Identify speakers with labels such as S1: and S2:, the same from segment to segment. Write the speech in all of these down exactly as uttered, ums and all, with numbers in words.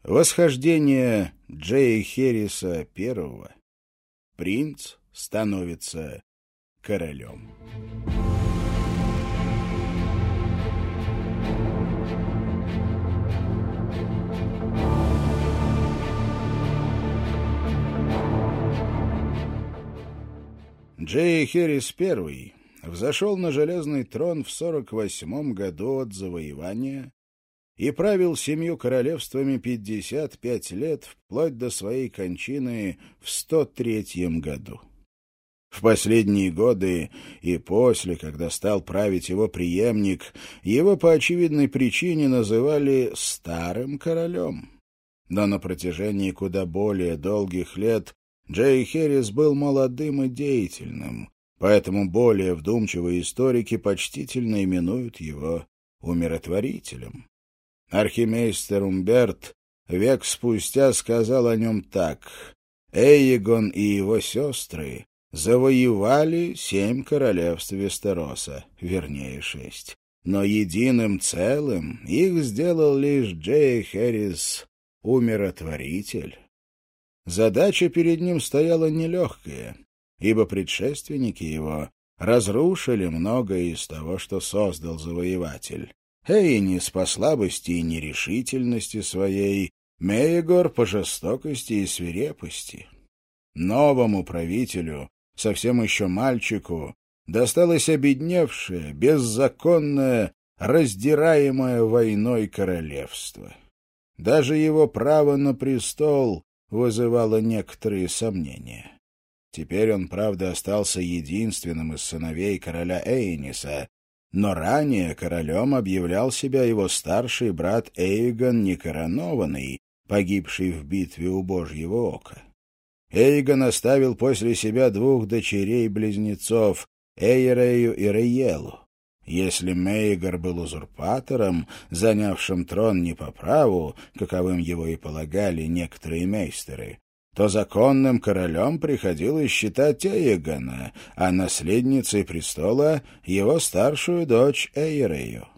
S1: Восхождение Джея Херриса первого. Принц становится королем. Джей Херрис первый взошел на железный трон в сорок восьмом году от завоевания и правил семью королевствами пятьдесят пять лет вплоть до своей кончины в сто третьем году. В последние годы и после, когда стал править его преемник, его по очевидной причине называли «старым королем». Но на протяжении куда более долгих лет Джей Херрис был молодым и деятельным, поэтому более вдумчивые историки почтительно именуют его умиротворителем. Архимейстер Умберт век спустя сказал о нем так: «Эйгон и его сестры завоевали семь королевств Вестероса, вернее шесть, но единым целым их сделал лишь Джей Херрис, умиротворитель». Задача перед ним стояла нелегкая, ибо предшественники его разрушили многое из того, что создал завоеватель. Эйнис по слабости и нерешительности своей, Меегор по жестокости и свирепости. Новому правителю, совсем еще мальчику, досталось обедневшее, беззаконное, раздираемое войной королевство. Даже его право на престол вызывало некоторые сомнения. Теперь он, правда, остался единственным из сыновей короля Эйниса, но ранее королем объявлял себя его старший брат Эйгон Некоронованный, погибший в битве у Божьего Ока. Эйгон оставил после себя двух дочерей-близнецов Эйрею и Рейелу. Если Меегор был узурпатором, занявшим трон не по праву, каковым его и полагали некоторые мейстеры, то законным королем приходилось считать Эйгона, а наследницей престола — его старшую дочь Эйрею.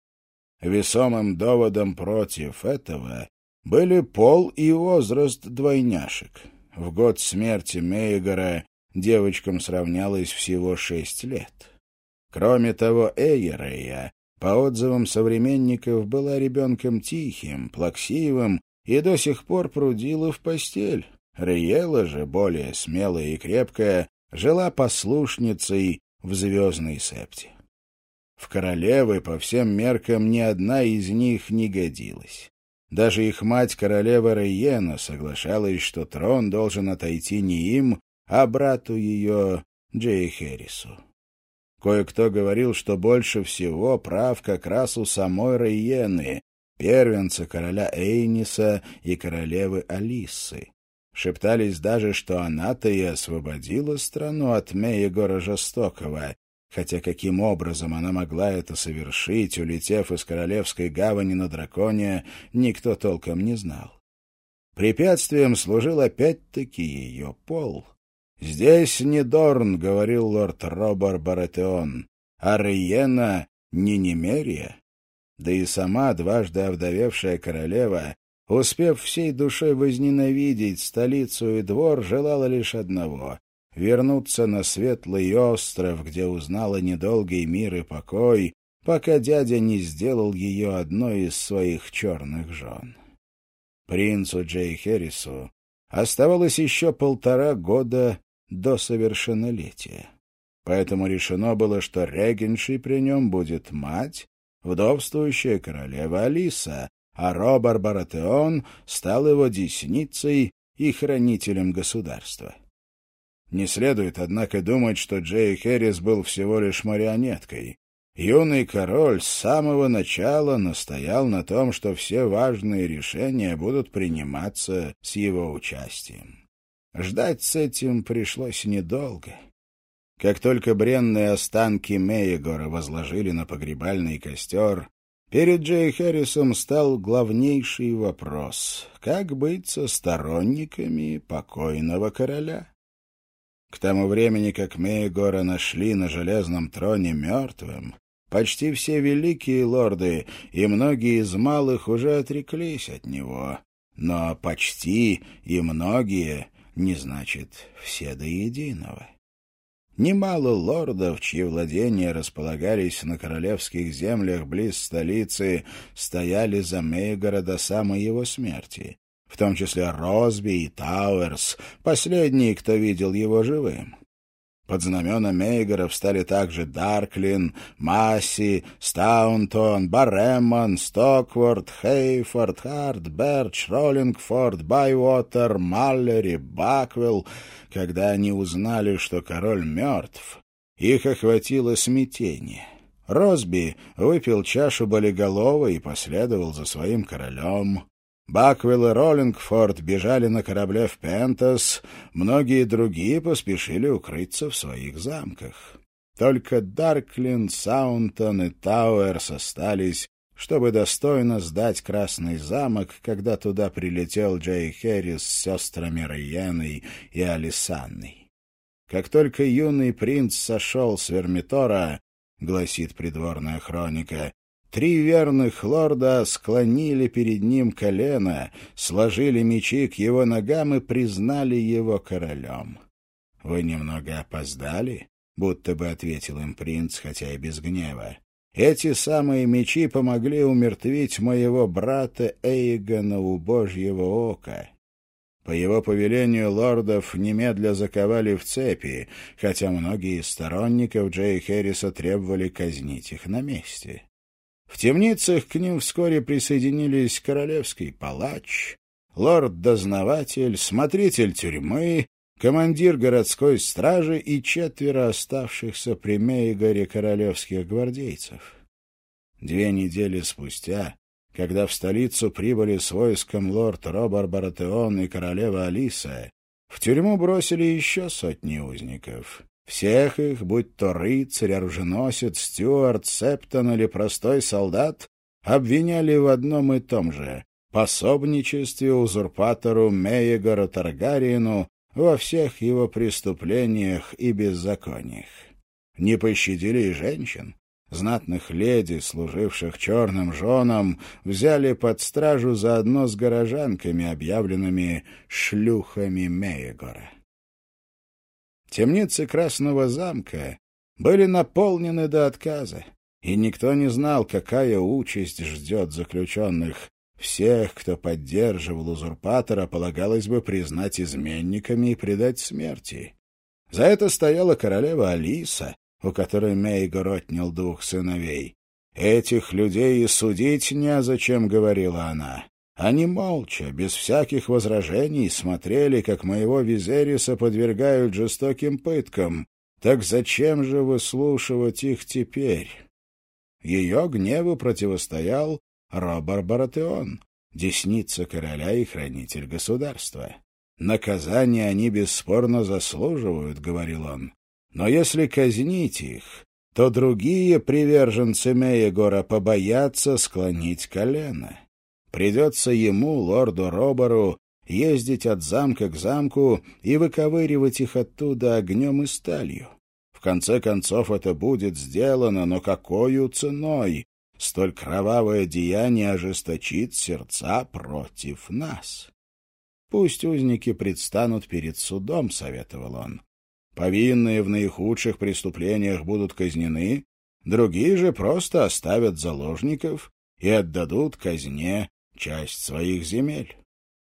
S1: Весомым доводом против этого были пол и возраст двойняшек. В год смерти Меегора девочкам сравнялось всего шесть лет. Кроме того, Эйрея, по отзывам современников, была ребенком тихим, плаксивым и до сих пор прудила в постель. Рейела же, более смелая и крепкая, жила послушницей в звездной септе. В королевы по всем меркам ни одна из них не годилась. Даже их мать, королева Рейена, соглашалась, что трон должен отойти не им, а брату ее Джей Херрису. Кое-кто говорил, что больше всего прав как раз у самой Рейены, первенца короля Эйниса и королевы Алиссы. Шептались даже, что она-то и освободила страну от Меегора Жестокого, хотя каким образом она могла это совершить, улетев из королевской гавани на драконе, никто толком не знал. Препятствием служил опять-таки ее пол. «Здесь не Дорн», — говорил лорд Робар Баратеон, — «а Рейена не Немерия». Да и сама дважды овдовевшая королева, успев всей душой возненавидеть столицу и двор, желала лишь одного — вернуться на светлый остров, где узнала недолгий мир и покой, пока дядя не сделал ее одной из своих черных жен. Принцу Джей Херрису оставалось еще полтора года до совершеннолетия. Поэтому решено было, что регеншей при нем будет мать, вдовствующая королева Алиса, а Робар Баратеон стал его десницей и хранителем государства. Не следует, однако, думать, что Джей Херрис был всего лишь марионеткой. Юный король с самого начала настоял на том, что все важные решения будут приниматься с его участием. Ждать с этим пришлось недолго. Как только бренные останки Меегора возложили на погребальный костер, перед Джей Херрисом стал главнейший вопрос — как быть со сторонниками покойного короля? К тому времени, как Меегора нашли на железном троне мертвым, почти все великие лорды и многие из малых уже отреклись от него, но почти и многие не значит все до единого. Немало лордов, чьи владения располагались на королевских землях близ столицы, стояли за Мейгора до самой его смерти, в том числе Росби и Тауэрс, последние, кто видел его живым. Под знамена Мейгора встали также Дарклин, Масси, Стаунтон, Барремон, Стокворт, Хейфорд, Харт, Берч, Роллингфорд, Байвотер, Маллери, Баквелл. Когда они узнали, что король мертв, их охватило смятение. Росби выпил чашу болиголова и последовал за своим королем. Баквелл и Роллингфорд бежали на корабле в Пентас, многие другие поспешили укрыться в своих замках. Только Дарклин, Саунтон и Тауэрс остались, чтобы достойно сдать Красный замок, когда туда прилетел Джей Херрис с сестрами Райеной и Алисанной. Как только юный принц сошел с Вермитора, гласит придворная хроника, три верных лорда склонили перед ним колено, сложили мечи к его ногам и признали его королем. «Вы немного опоздали?» — будто бы ответил им принц, хотя и без гнева. «Эти самые мечи помогли умертвить моего брата Эйгона у Божьего ока». По его повелению лордов немедля заковали в цепи, хотя многие из сторонников Джей Херриса требовали казнить их на месте. В темницах к ним вскоре присоединились королевский палач, лорд-дознаватель, смотритель тюрьмы, командир городской стражи и четверо оставшихся при Мейгоре королевских гвардейцев. Две недели спустя, когда в столицу прибыли с войском лорд Робар Баратеон и королева Алиса, в тюрьму бросили еще сотни узников. Всех их, будь то рыцарь, оруженосец, стюарт, септон или простой солдат, обвиняли в одном и том же — пособничестве узурпатору Мейгору Таргариену во всех его преступлениях и беззакониях. Не пощадили и женщин. Знатных леди, служивших черным женам, взяли под стражу заодно с горожанками, объявленными шлюхами Мейгора. Темницы Красного замка были наполнены до отказа, и никто не знал, какая участь ждет заключенных. Всех, кто поддерживал узурпатора, полагалось бы признать изменниками и предать смерти. За это стояла королева Алиса, у которой Мейгор отнял двух сыновей. «Этих людей и судить незачем», — говорила она. Они молча, без всяких возражений, смотрели, как моего Визериса подвергают жестоким пыткам. Так зачем же выслушивать их теперь? Ее гневу противостоял Робар Баратеон, десница короля и хранитель государства. «Наказание они бесспорно заслуживают», — говорил он. «Но если казнить их, то другие приверженцы Мейгора побоятся склонить колено. Придется ему, лорду Робару, ездить от замка к замку и выковыривать их оттуда огнем и сталью. В конце концов это будет сделано, но какою ценой? Столь кровавое деяние ожесточит сердца против нас. Пусть узники предстанут перед судом», — советовал он. «Повинные в наихудших преступлениях будут казнены, другие же просто оставят заложников и отдадут казне часть своих земель».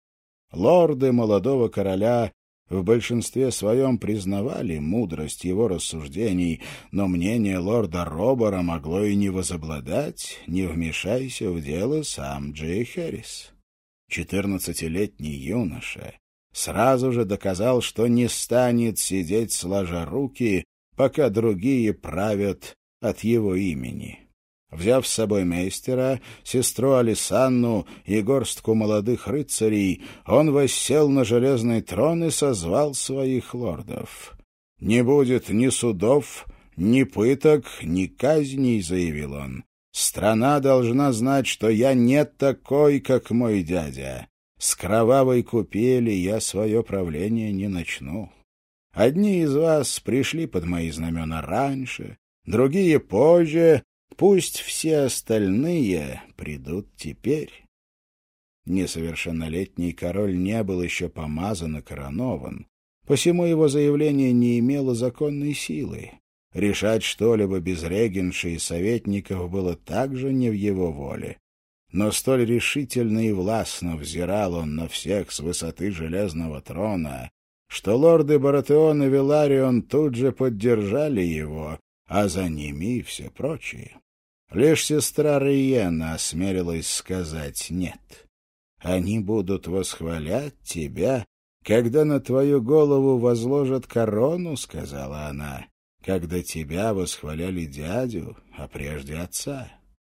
S1: Лорды молодого короля в большинстве своем признавали мудрость его рассуждений, но мнение лорда Робара могло и не возобладать, не вмешайся в дело сам Джей Херрис. Четырнадцатилетний юноша сразу же доказал, что не станет сидеть сложа руки, пока другие правят от его имени. Взяв с собой мейстера, сестру Алисанну и горстку молодых рыцарей, он воссел на железный трон и созвал своих лордов. «Не будет ни судов, ни пыток, ни казней», — заявил он. «Страна должна знать, что я не такой, как мой дядя. С кровавой купели я свое правление не начну. Одни из вас пришли под мои знамена раньше, другие позже, пусть все остальные придут теперь». Несовершеннолетний король не был еще помазан и коронован, посему его заявление не имело законной силы. Решать что-либо без регенши и советников было также не в его воле. Но столь решительно и властно взирал он на всех с высоты железного трона, что лорды Баратеон и Виларион тут же поддержали его, а за ними и все прочие. Лишь сестра Риена осмелилась сказать «нет». «Они будут восхвалять тебя, когда на твою голову возложат корону», — сказала она, «когда тебя восхваляли дядю, а прежде отца».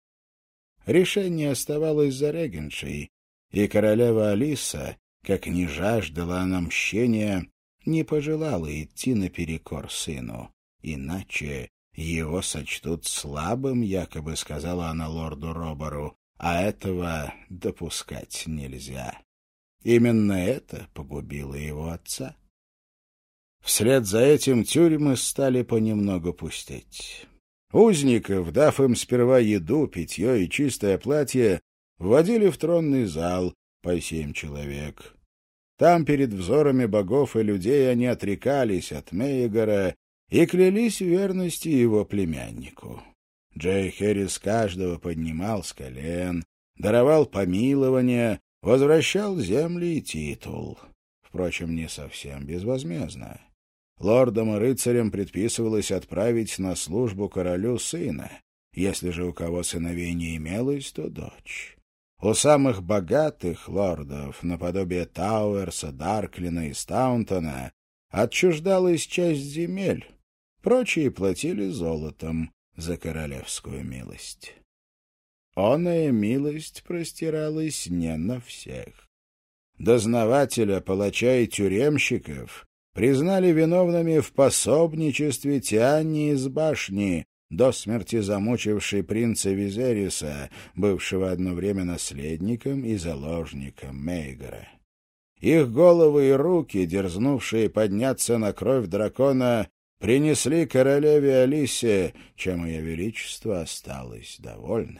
S1: Решение оставалось за регеншей, и королева Алиса, как ни жаждала она мщения, не пожелала идти наперекор сыну, иначе его сочтут слабым, якобы сказала она лорду Роберу, а этого допускать нельзя. Именно это погубило его отца. Вслед за этим тюрьмы стали понемногу пустеть. Узников, дав им сперва еду, питье и чистое платье, вводили в тронный зал по семь человек. Там перед взорами богов и людей они отрекались от Мейгора и клялись в верности его племяннику. Джей Хэрис каждого поднимал с колен, даровал помилование, возвращал земли и титул. Впрочем, не совсем безвозмездно. Лордам и рыцарям предписывалось отправить на службу королю сына. Если же у кого сыновей не имелось, то дочь. У самых богатых лордов, наподобие Тауэрса, Дарклина и Стаунтона, отчуждалась часть земель. Прочие платили золотом за королевскую милость. Оная милость простиралась не на всех. Дознавателя, палача и тюремщиков признали виновными в пособничестве Тианни из башни, до смерти замучившей принца Визериса, бывшего одно время наследником и заложником Мейгора. Их головы и руки, дерзнувшие подняться на кровь дракона, принесли королеве Алисе, чем ее величество осталось довольно.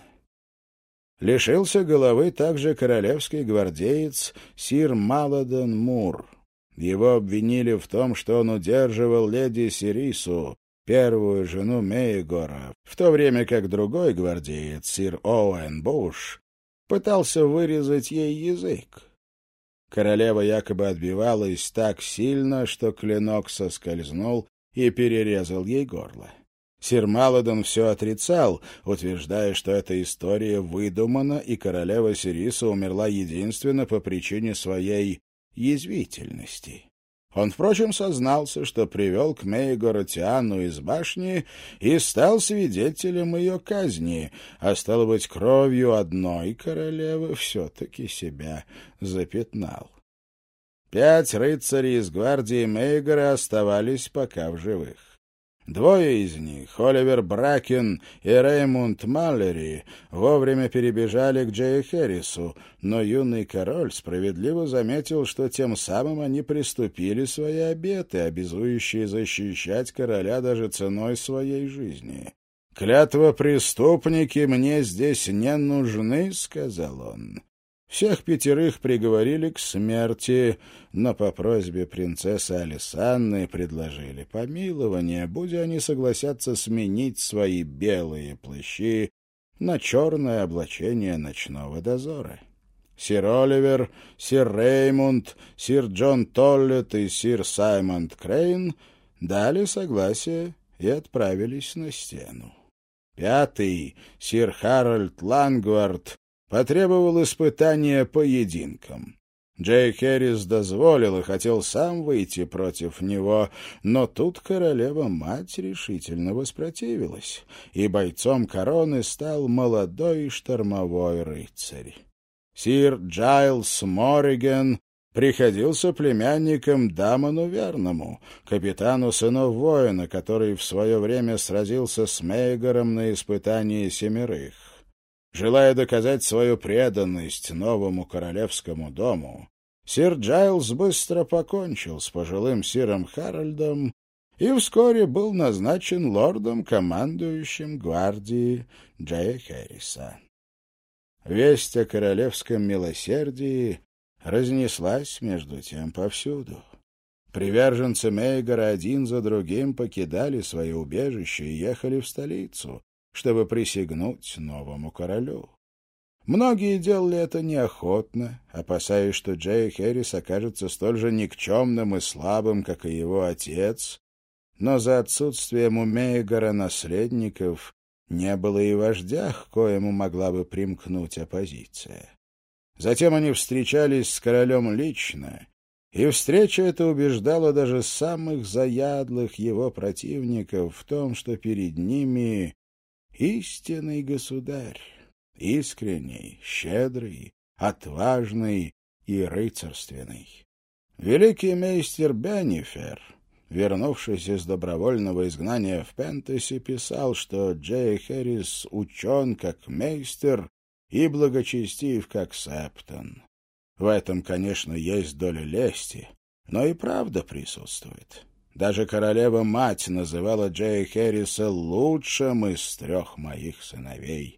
S1: Лишился головы также королевский гвардеец сир Маладен Мур. Его обвинили в том, что он удерживал леди Сирису, первую жену Мейгора, в то время как другой гвардеец, сир Оуэн Буш, пытался вырезать ей язык. Королева якобы отбивалась так сильно, что клинок соскользнул и перерезал ей горло. Сир Маладен все отрицал, утверждая, что эта история выдумана, и королева Сириса умерла единственно по причине своей язвительности. Он, впрочем, сознался, что привел к Мейгору Тианну из башни и стал свидетелем ее казни, а, стало быть, кровью одной королевы все-таки себя запятнал. Пять рыцарей из гвардии Мейгора оставались пока в живых. Двое из них, Оливер Бракен и Реймунд Маллери, вовремя перебежали к Джею Хэрису, но юный король справедливо заметил, что тем самым они приступили свои обеты, обязующие защищать короля даже ценой своей жизни. «Клятва преступники мне здесь не нужны», — сказал он. Всех пятерых приговорили к смерти, но по просьбе принцессы Алисанны предложили помилование, будь они согласятся сменить свои белые плащи на черное облачение ночного дозора. Сир Оливер, сир Реймунд, сир Джон Толлет и сир Саймонд Крейн дали согласие и отправились на стену. Пятый, сир Харальд Лангвард, потребовал испытания поединком. Джей Хэрис дозволил и хотел сам выйти против него, но тут королева-мать решительно воспротивилась, и бойцом короны стал молодой штормовой рыцарь. Сир Джайлс Морриген приходился племянником Дамону Верному, капитану сынов воина, который в свое время сразился с Мейгором на испытании семерых. Желая доказать свою преданность новому королевскому дому, сир Джайлс быстро покончил с пожилым сиром Харальдом и вскоре был назначен лордом-командующим гвардии Джея Хэрриса. Весть о королевском милосердии разнеслась между тем повсюду. Приверженцы Мейгора один за другим покидали свои убежища и ехали в столицу, чтобы присягнуть новому королю. Многие делали это неохотно, опасаясь, что Джей Хэрис окажется столь же никчемным и слабым, как и его отец, но за отсутствием у Мейгора наследников не было и вождя, к коему могла бы примкнуть оппозиция. Затем они встречались с королем лично, и встреча эта убеждала даже самых заядлых его противников в том, что перед ними истинный государь, искренний, щедрый, отважный и рыцарственный. Великий мейстер Беннифер, вернувшись из добровольного изгнания в Пентасе, писал, что Джей Хэрис учен как мейстер и благочестив как Септон. В этом, конечно, есть доля лести, но и правда присутствует. Даже королева-мать называла Джея Хэрриса лучшим из трех моих сыновей.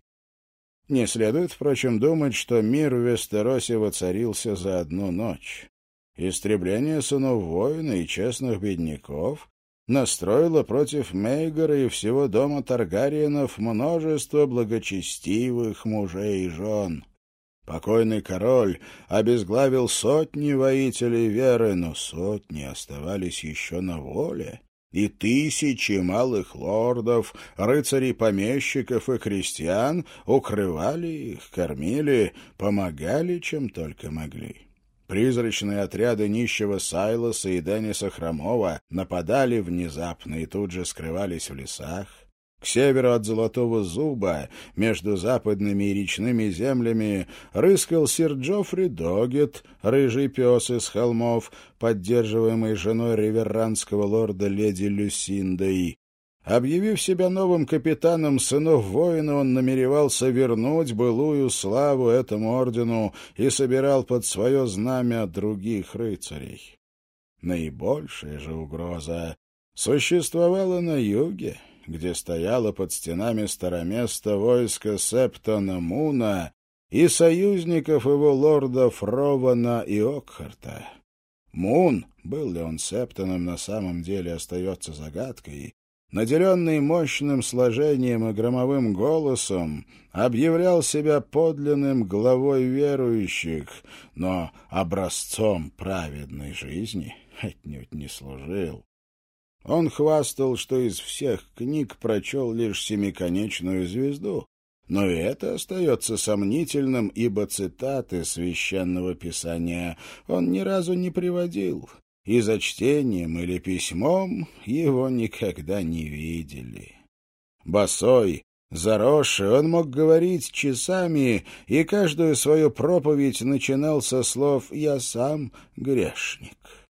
S1: Не следует, впрочем, думать, что мир в Вестеросе воцарился за одну ночь. Истребление сынов воина и честных бедняков настроило против Мейгора и всего дома Таргариенов множество благочестивых мужей и жен. Покойный король обезглавил сотни воителей веры, но сотни оставались еще на воле, и тысячи малых лордов, рыцарей-помещиков и крестьян укрывали их, кормили, помогали, чем только могли. Призрачные отряды нищего Сайлоса и Денниса Хромова нападали внезапно и тут же скрывались в лесах. К северу от Золотого Зуба, между западными и речными землями, рыскал сир Джоффри Догет, рыжий пес из холмов, поддерживаемый женой реверрандского лорда леди Люсиндой. Объявив себя новым капитаном сынов воина, он намеревался вернуть былую славу этому ордену и собирал под свое знамя других рыцарей. Наибольшая же угроза существовала на юге, где стояло под стенами староместа войско Септона Муна и союзников его лордов Рована и Окхарта. Мун, был ли он Септоном, на самом деле остается загадкой, наделенный мощным сложением и громовым голосом, объявлял себя подлинным главой верующих, но образцом праведной жизни отнюдь не служил. Он хвастал, что из всех книг прочел лишь «Семиконечную звезду», но и это остается сомнительным, ибо цитаты священного писания он ни разу не приводил, и за чтением или письмом его никогда не видели. Босой, заросший, он мог говорить часами, и каждую свою проповедь начинал со слов «Я сам грешник».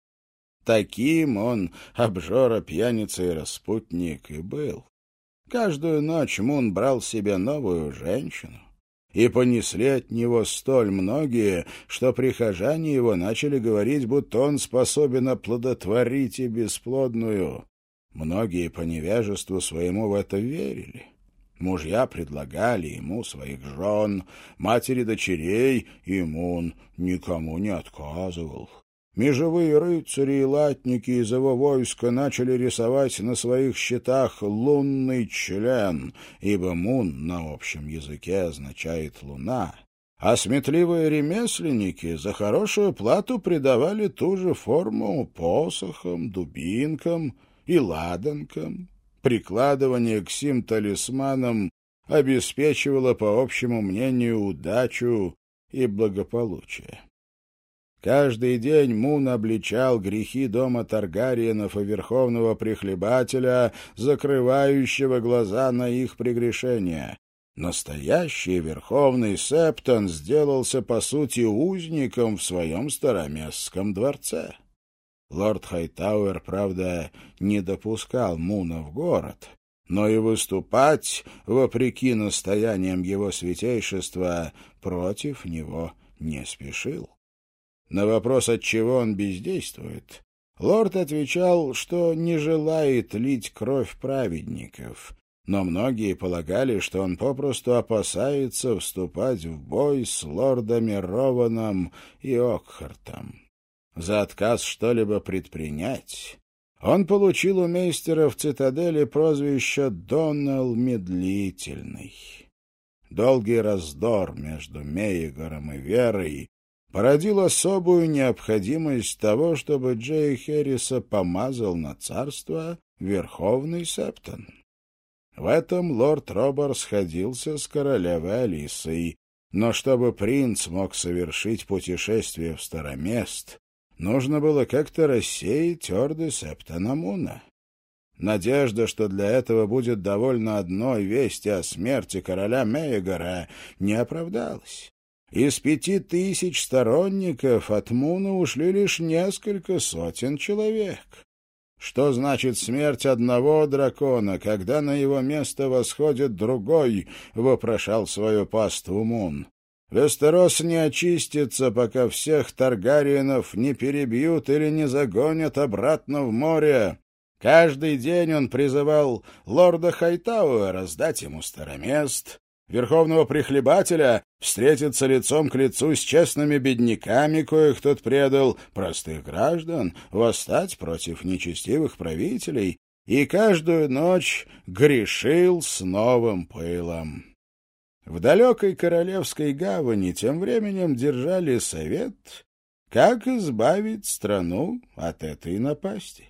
S1: Таким он, обжора, пьяница и распутник, и был. Каждую ночь Мун брал себе новую женщину, и понесли от него столь многие, что прихожане его начали говорить, будто он способен оплодотворить и бесплодную. Многие по невежеству своему в это верили. Мужья предлагали ему своих жен, матери дочерей, и Мун никому не отказывал. Межевые рыцари и латники из его войска начали рисовать на своих щитах лунный член, ибо Мун на общем языке означает «луна». А сметливые ремесленники за хорошую плату придавали ту же форму посохам, дубинкам и ладанкам. Прикладывание к сим талисманам обеспечивало, по общему мнению, удачу и благополучие. Каждый день Мун обличал грехи дома Таргариенов и верховного прихлебателя, закрывающего глаза на их прегрешения. Настоящий верховный Септон сделался, по сути, узником в своем староместском дворце. Лорд Хайтауэр, правда, не допускал Муна в город, но и выступать, вопреки настояниям его святейшества, против него не спешил. На вопрос, отчего он бездействует, лорд отвечал, что не желает лить кровь праведников, но многие полагали, что он попросту опасается вступать в бой с лордами Рованом и Окхартом. За отказ что-либо предпринять он получил у мейстера в цитадели прозвище «Доннелл Медлительный». Долгий раздор между Мейгором и Верой породил особую необходимость того, чтобы Джея Херриса помазал на царство Верховный Септон. В этом лорд Робар сходился с королевой Алисой, но чтобы принц мог совершить путешествие в Старомест, нужно было как-то рассеять орды Септона Муна. Надежда, что для этого будет довольно одной вести о смерти короля Мейгора, не оправдалась. Из пяти тысяч сторонников от Муна ушли лишь несколько сотен человек. Что значит смерть одного дракона, когда на его место восходит другой, — вопрошал свою паству Мун. Вестерос не очистится, пока всех Таргариенов не перебьют или не загонят обратно в море. Каждый день он призывал лорда Хайтауэра сдать ему Старомест, верховного прихлебателя встретиться лицом к лицу с честными бедняками, коих тот предал, простых граждан, восстать против нечестивых правителей, и каждую ночь грешил с новым пылом. В далекой Королевской гавани тем временем держали совет, как избавить страну от этой напасти.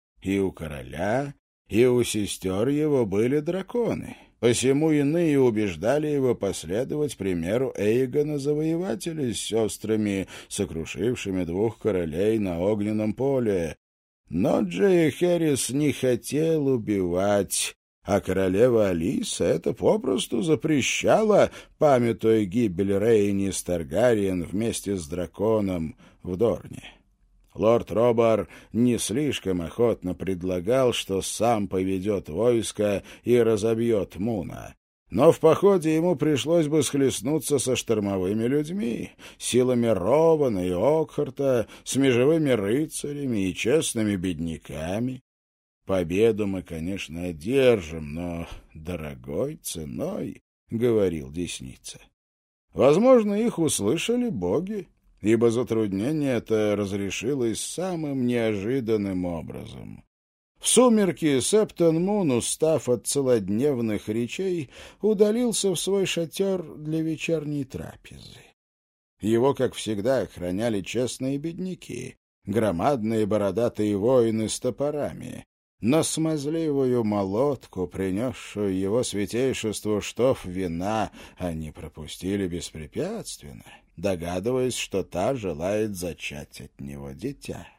S1: И у короля, и у сестер его были драконы. Посему иные убеждали его последовать примеру Эйгона Завоевателя с сестрами, сокрушившими двух королей на огненном поле. Но Джея Херрис не хотел убивать, а королева Алиса это попросту запрещала, памятуя гибель Рейнис Таргариен вместе с драконом в Дорне. Лорд Робар не слишком охотно предлагал, что сам поведет войско и разобьет Муна. Но в походе ему пришлось бы схлестнуться со штормовыми людьми, силами Рована и Окхарта, с межевыми рыцарями и честными бедняками. Победу мы, конечно, одержим, но дорогой ценой, — говорил Десница. Возможно, их услышали боги, ибо затруднение это разрешилось самым неожиданным образом. В сумерки Септон Мун, устав от целодневных речей, удалился в свой шатер для вечерней трапезы. Его, как всегда, охраняли честные бедняки, громадные бородатые воины с топорами. Но смазливую молотку, принесшую его святейшеству штоф вина, они пропустили беспрепятственно, догадываясь, что та желает зачать от него дитя.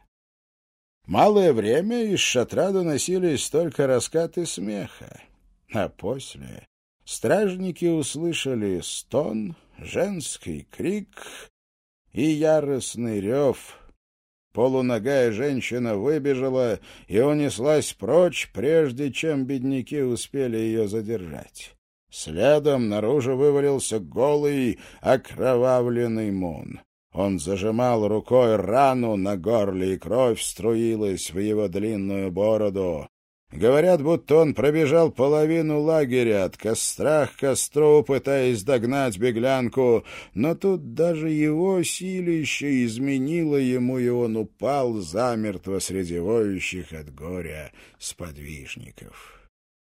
S1: Малое время из шатра доносились только раскаты смеха, а после стражники услышали стон, женский крик и яростный рев. Полуногая женщина выбежала и унеслась прочь, прежде чем бедняки успели ее задержать. Следом наружу вывалился голый, окровавленный Мун. Он зажимал рукой рану на горле, и кровь струилась в его длинную бороду. Говорят, будто он пробежал половину лагеря от костра к костру, пытаясь догнать беглянку, но тут даже его силище изменило ему, и он упал замертво среди воющих от горя сподвижников.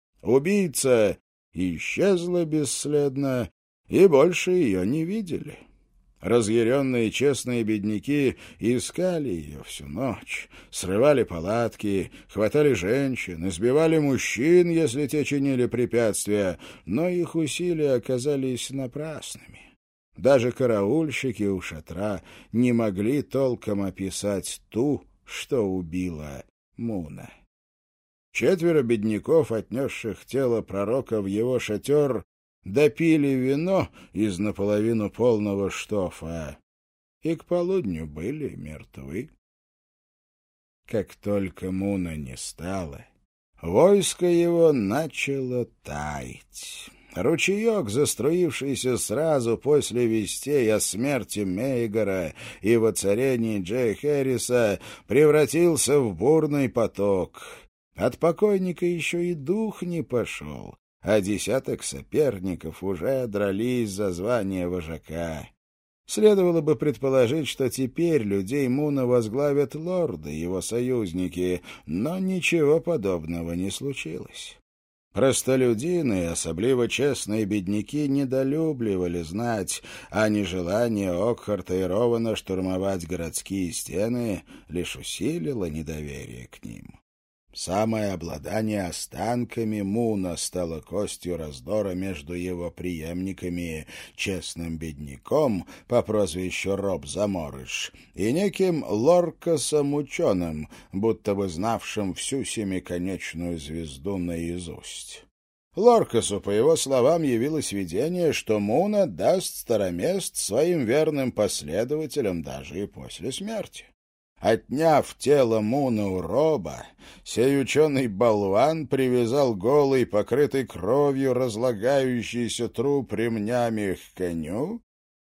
S1: Убийца исчезла бесследно, и больше ее не видели. Разъяренные честные бедняки искали ее всю ночь, срывали палатки, хватали женщин, избивали мужчин, если те чинили препятствия, но их усилия оказались напрасными. Даже караульщики у шатра не могли толком описать ту, что убила Муна. Четверо бедняков, отнесших тело пророка в его шатер, допили вино из наполовину полного штофа и к полудню были мертвы. Как только Муна не стало, войско его начало таять. Ручеек, заструившийся сразу после вестей о смерти Мейгора и воцарении Джея Херриса, превратился в бурный поток. От покойника еще и дух не пошел, а десяток соперников уже дрались за звание вожака. Следовало бы предположить, что теперь людей Муна возглавят лорды, его союзники, но ничего подобного не случилось. Простолюдины, особливо честные бедняки, недолюбливали знать, а нежелание Окхарта и Рована штурмовать городские стены лишь усилило недоверие к ним. Самое обладание останками Муна стало костью раздора между его преемниками, честным бедняком по прозвищу Роб Заморыш и неким Лоркасом-ученым, будто бы знавшим всю семиконечную звезду наизусть. Лоркасу, по его словам, явилось видение, что Мун отдаст Старомест своим верным последователям даже и после смерти. Отняв тело Муна у Роба, сей ученый-болван привязал голый, покрытый кровью, разлагающийся труп ремнями к коню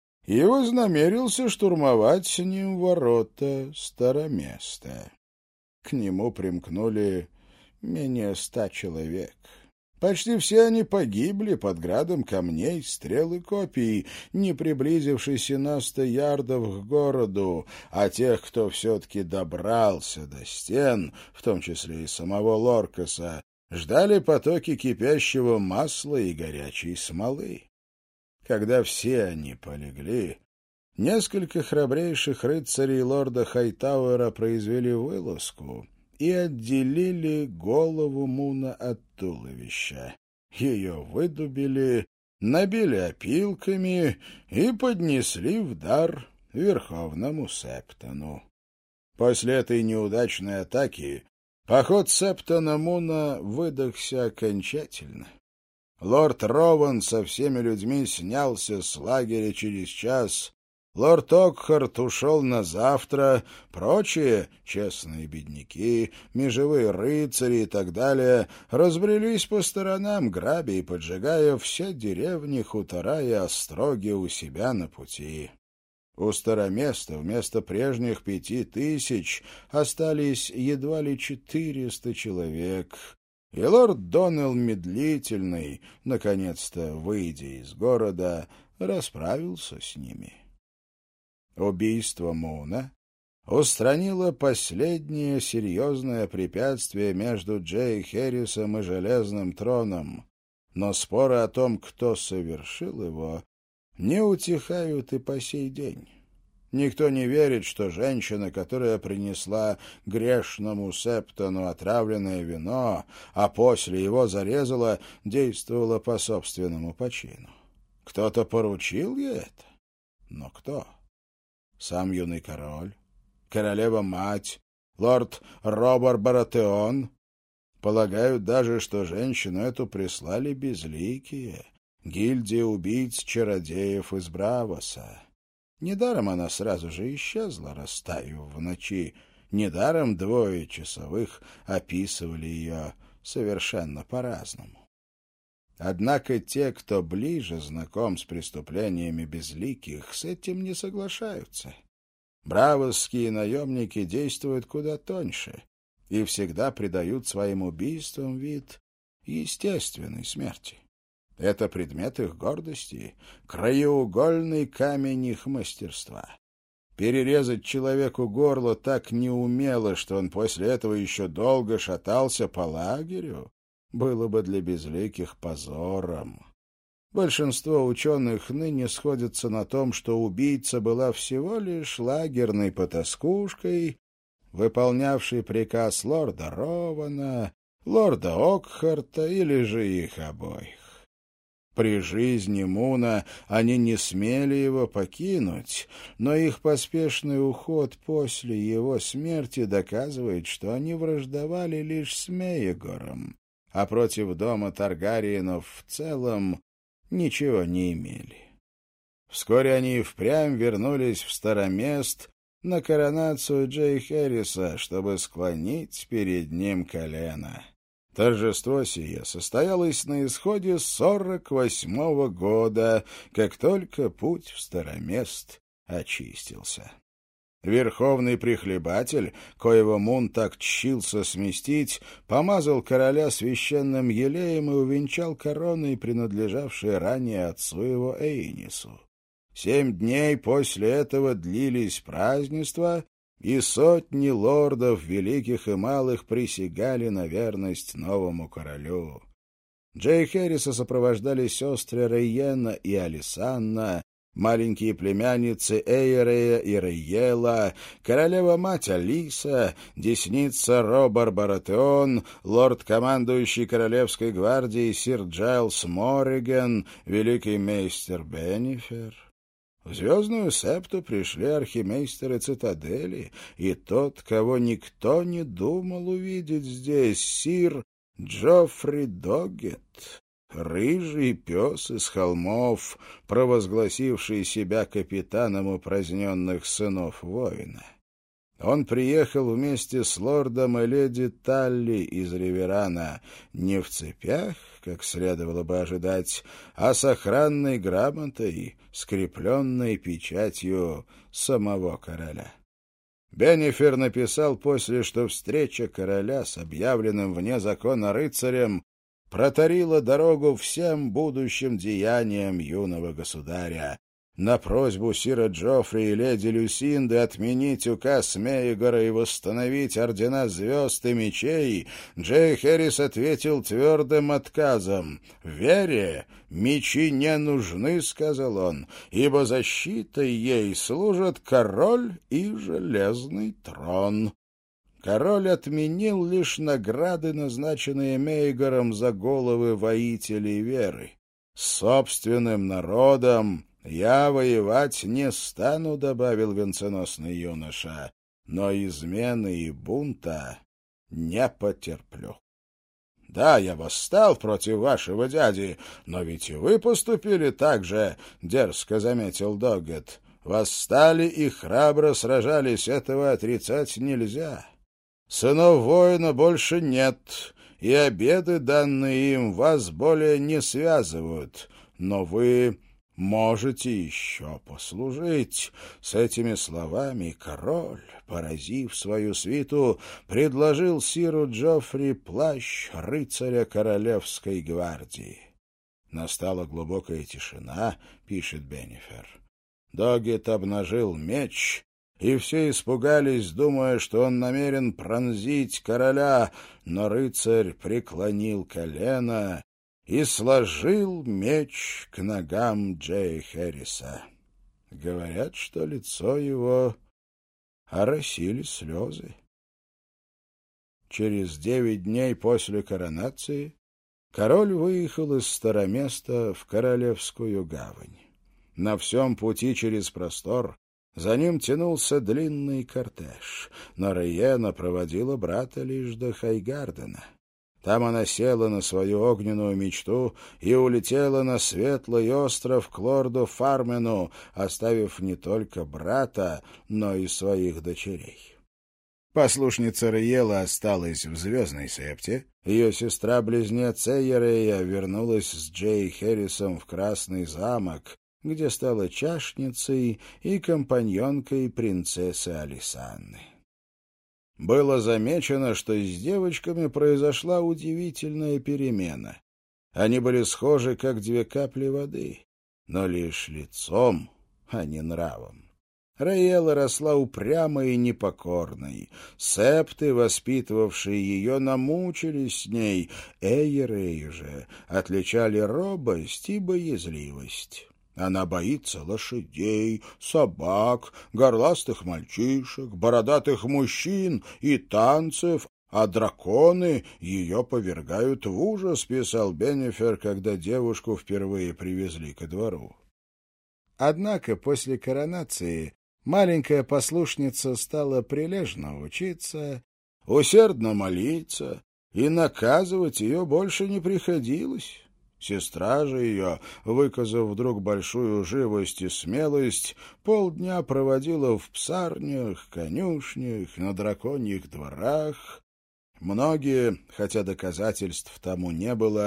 S1: и вознамерился штурмовать с ним ворота Староместа. К нему примкнули менее ста человек. Почти все они погибли под градом камней, стрел и копий, не приблизившись и на сто ярдов к городу, а тех, кто все-таки добрался до стен, в том числе и самого Лоркаса, ждали потоки кипящего масла и горячей смолы. Когда все они полегли, несколько храбрейших рыцарей лорда Хайтауэра произвели вылазку и отделили голову Муна от туловища. Ее выдубили, набили опилками и поднесли в дар верховному Септону. После этой неудачной атаки поход Септона Муна выдохся окончательно. Лорд Рован со всеми людьми снялся с лагеря через час. Лорд Окхарт ушел на завтра, прочие, честные бедняки, межевые рыцари и так далее, разбрелись по сторонам, грабя и поджигая все деревни, хутора и остроги у себя на пути. У Староместа вместо прежних пяти тысяч остались едва ли четыреста человек, и лорд Доннелл Медлительный, наконец-то выйдя из города, расправился с ними. Убийство Муна устранило последнее серьезное препятствие между Джей Хэррисом и Железным Троном, но споры о том, кто совершил его, не утихают и по сей день. Никто не верит, что женщина, которая принесла грешному Септону отравленное вино, а после его зарезала, действовала по собственному почину. Кто-то поручил ей это? Но кто? Сам юный король? Королева-мать? Лорд Робар Баратеон? Полагают даже, что женщину эту прислали безликие, гильдия убийц-чародеев из Бравоса. Недаром она сразу же исчезла, растаяв в ночи. Недаром двое часовых описывали ее совершенно по-разному. Однако те, кто ближе знаком с преступлениями безликих, с этим не соглашаются. Бравосские наемники действуют куда тоньше и всегда придают своим убийствам вид естественной смерти. Это предмет их гордости, краеугольный камень их мастерства. Перерезать человеку горло так неумело, что он после этого еще долго шатался по лагерю, было бы для безликих позором. Большинство ученых ныне сходятся на том, что убийца была всего лишь лагерной потаскушкой, выполнявшей приказ лорда Рована, лорда Окхарта или же их обоих. При жизни Муна они не смели его покинуть, но их поспешный уход после его смерти доказывает, что они враждовали лишь с Меегором, а против дома Таргариенов в целом ничего не имели. Вскоре они и впрямь вернулись в Старомест на коронацию Джей Хэрриса, чтобы склонить перед ним колено. Торжество сие состоялось на исходе сорок восьмого года, как только путь в Старомест очистился. Верховный прихлебатель, коего Мун так тщился сместить, помазал короля священным елеем и увенчал короной, принадлежавшей ранее отцу его Эйнису. Семь дней после этого длились празднества, и сотни лордов, великих и малых, присягали на верность новому королю. Джей Хэрриса сопровождали сестры Рейена и Алисанна, маленькие племянницы Эйрея и Рейела, королева-мать Алиса, десница Робар Баратеон, лорд-командующий Королевской гвардией сир Джайлс Морриган, великий мейстер Беннифер. В звездную септу пришли архимейстеры цитадели, и тот, кого никто не думал увидеть здесь, сир Джоффри Доггет, рыжий пес из холмов, провозгласивший себя капитаном упраздненных сынов воина. Он приехал вместе с лордом и леди Талли из Риверана не в цепях, как следовало бы ожидать, а с охранной грамотой, скрепленной печатью самого короля. Беннифер написал после, что встреча короля с объявленным вне закона рыцарем протарила дорогу всем будущим деяниям юного государя. На просьбу сира Джоффри и леди Люсинды отменить указ Мейгора и восстановить ордена звезд и мечей, Джей Хэррис ответил твердым отказом. «Вере мечи не нужны, — сказал он, — ибо защитой ей служат король и железный трон». Король отменил лишь награды, назначенные Мейгором за головы воителей веры. С собственным народом «Я воевать не стану», — добавил венценосный юноша, «но измены и бунта не потерплю». «Да, я восстал против вашего дяди, но ведь и вы поступили так же», — дерзко заметил Доггет. «Восстали и храбро сражались, этого отрицать нельзя. Сынов воина больше нет, и обеды, данные им, вас более не связывают, но вы можете еще послужить». С этими словами король, поразив свою свиту, предложил сиру Джоффри плащ рыцаря Королевской гвардии. Настала глубокая тишина, пишет Беннифер. Доггет обнажил меч, и все испугались, думая, что он намерен пронзить короля, но рыцарь преклонил колено и сложил меч к ногам Джея Хэрриса. Говорят, что лицо его оросили слезы. Через девять дней после коронации король выехал из Староместа в Королевскую гавань. На всем пути через простор за ним тянулся длинный кортеж, но Рейена проводила брата лишь до Хайгардена. Там она села на свою огненную мечту и улетела на светлый остров к лорду Фармену, оставив не только брата, но и своих дочерей. Послушница Риела осталась в Звездной Септе, ее сестра-близнец Эйрея вернулась с Джей Хэррисом в Красный замок, где стала чашницей и компаньонкой принцессы Алисанны. Было замечено, что с девочками произошла удивительная перемена. Они были схожи, как две капли воды, но лишь лицом, а не нравом. Рейела росла упрямой и непокорной. Септы, воспитывавшие ее, намучились с ней. Эйрею же отличали робость и боязливость. Она боится лошадей, собак, горластых мальчишек, бородатых мужчин и танцев, а драконы ее повергают в ужас, писал Беннифер, когда девушку впервые привезли ко двору. Однако после коронации маленькая послушница стала прилежно учиться, усердно молиться, и наказывать ее больше не приходилось. Сестра же ее, выказав вдруг большую живость и смелость, полдня проводила в псарнях, конюшнях, на драконьих дворах. Многие, хотя доказательств тому не было,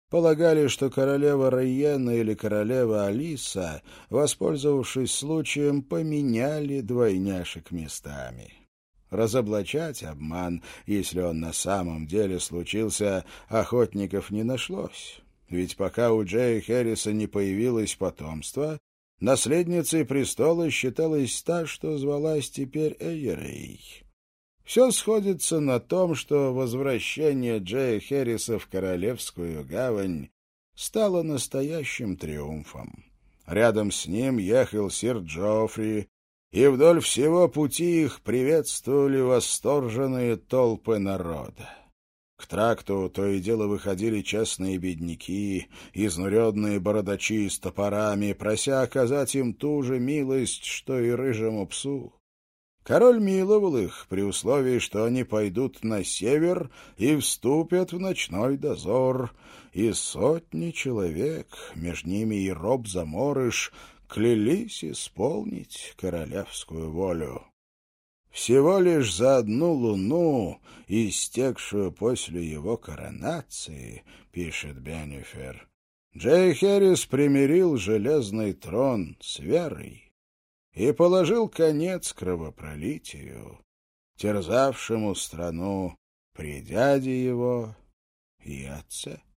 S1: Полагали, что королева Райена или королева Алиса, воспользовавшись случаем, поменяли двойняшек местами. Разоблачать обман, если он на самом деле случился, охотников не нашлось. Ведь пока у Джея Хэрриса не появилось потомство, наследницей престола считалась та, что звалась теперь Эйрей. Все сходится на том, что возвращение Джея Хэрриса в Королевскую гавань стало настоящим триумфом. Рядом с ним ехал сир Джоффри, и вдоль всего пути их приветствовали восторженные толпы народа. К тракту то и дело выходили честные бедняки, изнуренные бородачи с топорами, прося оказать им ту же милость, что и рыжему псу. Король миловал их при условии, что они пойдут на север и вступят в ночной дозор, и сотни человек, между ними и роб-заморыш, клялись исполнить королевскую волю. Всего лишь за одну луну, истекшую после его коронации, пишет Беннифер, Джей Хэррис примирил железный трон с верой и положил конец кровопролитию, терзавшему страну при дяде его и отце.